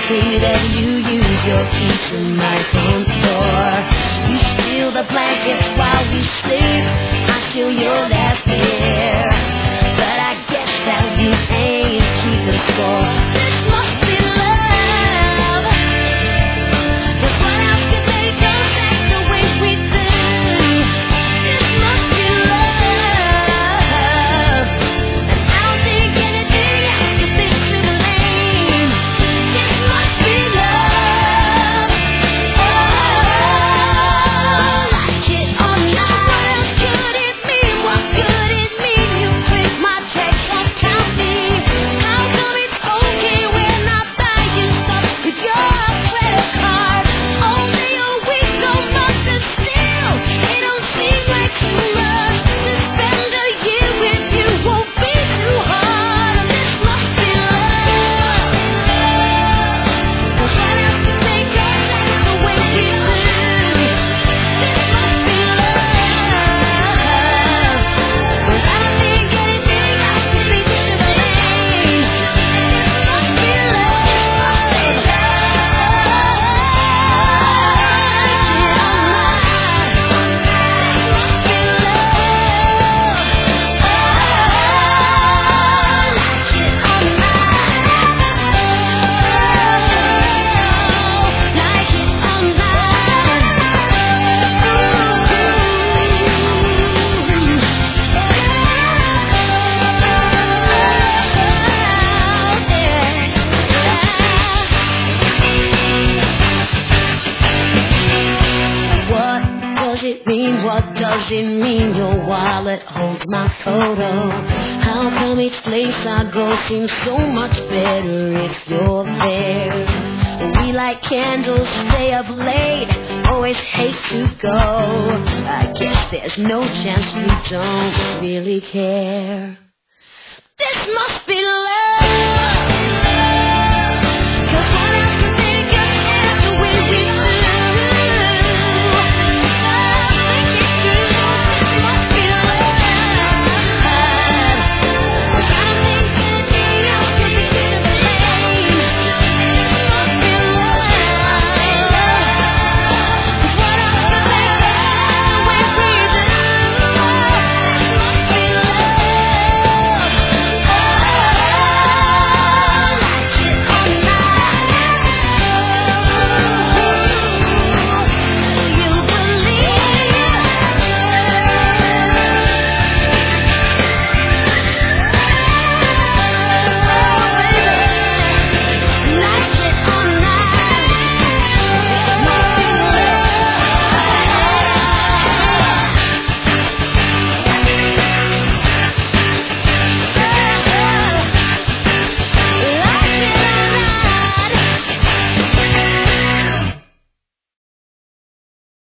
say that you use your key to my front door. You steal the blankets while we sleep. I feel your last fear, but I guess that you ain't keeping score. This must be love. But what else could they do? That's the way we do. This must be love. And I don't think anything else could be too lame. This must be love. Oh, like it or not. What else could it mean? What could it mean? You print my checks, won't count me. How come it's okay when I buy you stuff with your credit card? All day, all week, no month, and still it don't seem like too much to spend a year with you. Won't be too hard. This must be love. But what else could they do? That's the way we do. This must be love. But I don't think anything else could be too lame. This must be What does it mean? What does it mean? Your wallet holds my photo. How come each place I go seems so much better if you're there? We light candles, stay up late, always hate to go. I guess there's no chance we don't really care. This must be love.